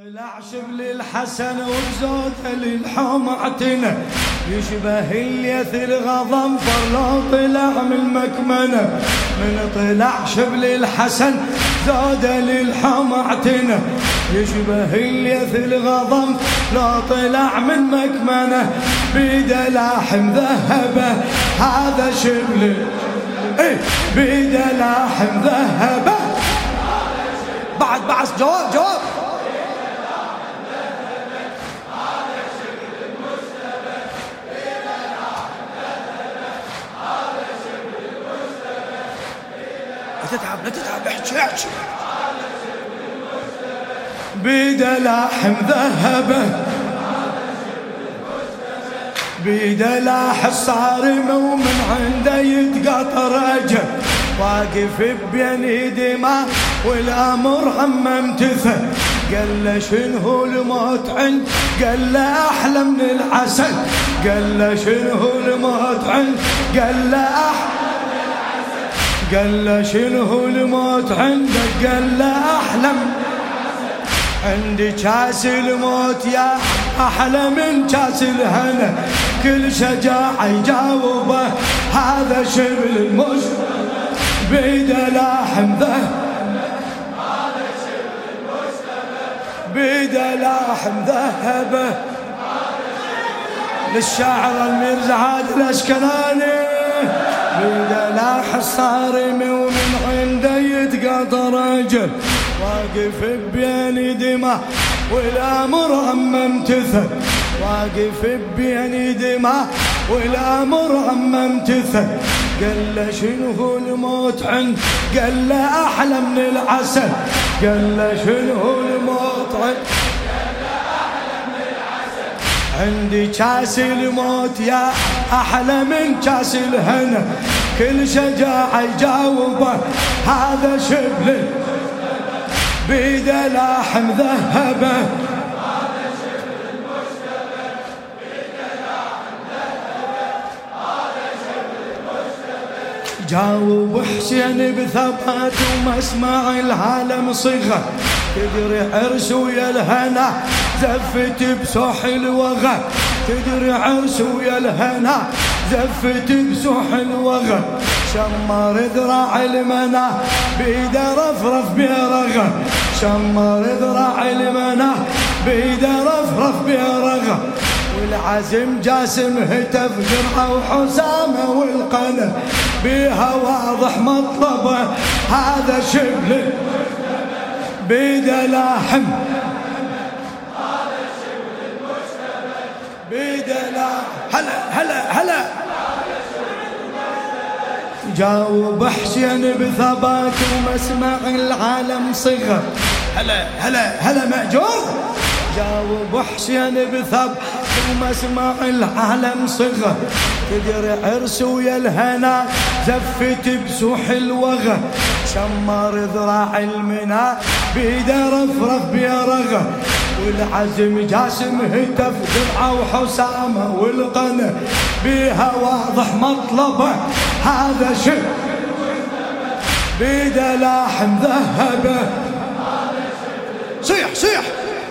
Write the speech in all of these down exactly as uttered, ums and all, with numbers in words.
طلع شبل الحسن وزوده للحومعتنا يشبه اليث الغضنفر لو طلع من مكمنه. من طلع شبل الحسن زوده للحومعتنا يشبه اليث الغضنفر لو طلع من مكمنه. بيده لاحم ذهبه هذا شبل ايه بيده لاحم ذهبه. بعد بعد جواب جواب لا تتعب لا تتعب احكي احكي. بيده لاحم ذهبه بيده لاح الصارمه ومن عنده يتقطر اجل. واقف بين دماء والامر عم امتثل. قال له شنو الموت عند قال له احلى من العسل. قال له شنو الموت عند قال له احلى قال له شنو الموت عندك قال له احلى عندي كاس الموت يا احلى من كاس الهنا. كل شجاعه يجاوبه هذا شبل المش بيده لاحم ذهب هذا شبل المجتمع بيده لاحم ذهبه. للشاعر الميرزا عادل الاشكناني بيده لاح الصارم ومن عنده يتقطر اجل. واقف بين دماء والامر عم امتثل. واقف بين دماء والامر عم امتثل. قال له شنو الموت عند قال له احلى من العسل. قال له شنو الموت عند قال له احلى من العسل. عندي كاس الموت يا احلى من كاس الهنا. كل شجاعه يجاوبه هذا شبل بيده لاحم ذهبه. هذا شبل المجتمع بيده لاحم ذهبه. هذا شبل المجتمع. جاوب حسين بثبات ومسمع العالم صغر. تدري عرس ويا الهنا زفت بسوح الوغى. تدري عرس ويا الهنا زفت بسوح الوغى. شمر ذراع المنى بيده رفرف برغى. شمر ذراع المنى بيده رفرف برغى. والعزم جاسم هتف جرعه وحسامه والقنا بيها واضح مطلبه هذا شبل بيده لاحم هذا شبل المجتمع بيده لاحم. هلا هلا هلا جاوب حسين بثبات ومسمع العالم صغر. هلا هلا هلا مأجور. جاوب حسين بثبات ومسمع العالم صغر. تدري عرس ويا الهنا زفت بسوح الوغى. شمر ذراع المنى بيده رفرف بيرغى. والعزم جاسم هتف درعه وحسامه والقنا بيها واضح مطلبه هذا شبل بيده لاحم ذهبه. صيح صيح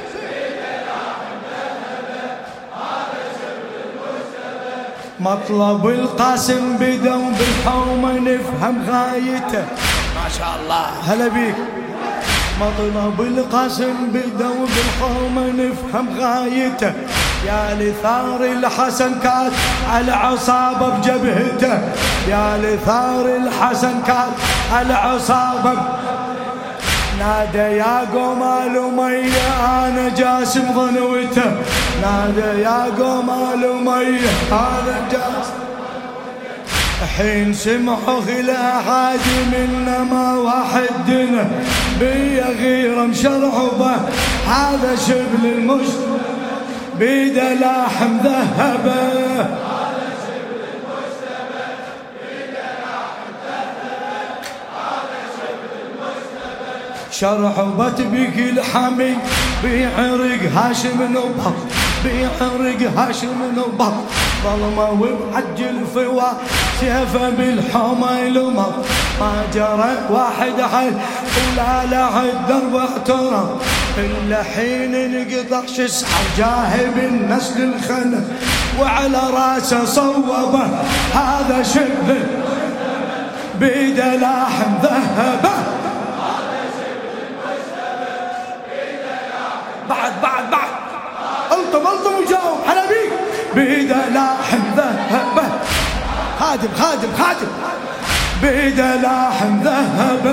مطلب القاسم بدم بالحومه نفهم غايته. ما شاء الله هلا بيك. مطلب القاسم بدم بالحومه نفهم غايته. يا لثار الحسن كات على عصابه بجبهته. يا لثار الحسن كات على عصابه نادى يا قومال أمية أنا جاسم ظنوته. نادى يا قومال أمية أنا جاسم. حين سمعوا غلا عادي منا ما وحدنا بيا غير مشرعبه هذا شبل المجتمع بيده لاحم ذهبه. هذا شبل المجتمع بيده لاحم ذهبه. هذا شبل المجتمع. شرعبت بك الحمي بعرق هاشم نبض. بيعرق هاشم نبض ظلمه ومعجل فوا سيفه بالحومه يلمض ما جرى واحد حل ولا له الدرب اعترض إلا حين انقطع شسعه جاهب النسل الخنه وعلى راسه صوبه هذا شبل بيده لاحم ذهبه بعد بعد بعد الطم الطم وجاوب على بيك بيده لاحم ذهبه خادم خادم خادم بيده لاحم ذهبه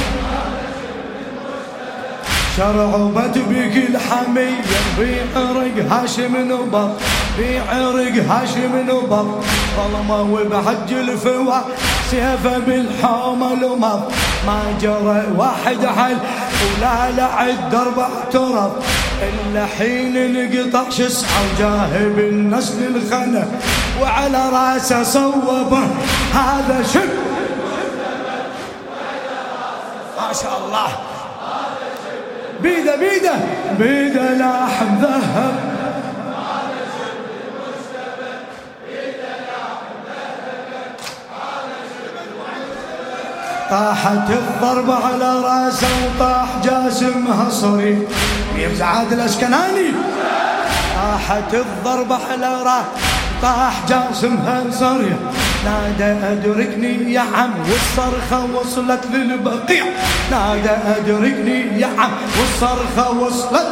شرعبت بك الحمية بيعرق هاشم نبض بيعرق هاشم نبض ظلمه وبحج الفوا سيفه بالحومه لمض ما جرى واحد حل ولا لعد درب اعترض إلا حين انقطع شسعه وجاهب النسل الخنه وعلى راسه صوبه هذا شب ما شاء الله بيده بيده بيده لاحم ذهب طاحت الضربة على راسه وطاح جاسمها صريح يفزع عادل الأسكناني طاحت الضربة على راسه طاح جاسمها صريح نادى أدركني يا عم والصرخة وصلت للبقيع نادى أدركني يا عم والصرخة وصلت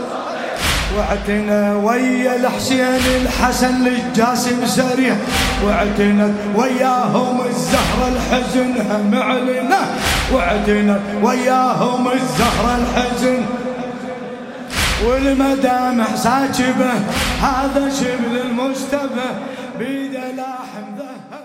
وعتنا ويا الحسين الحسن للجاسم سريع وعتنا وياهم الزهرة الحزن هم علينا وعتنا وياهم الزهرة الحزن والمدامع ساكبه هذا شبل المشتبه بيده لاحم ذهب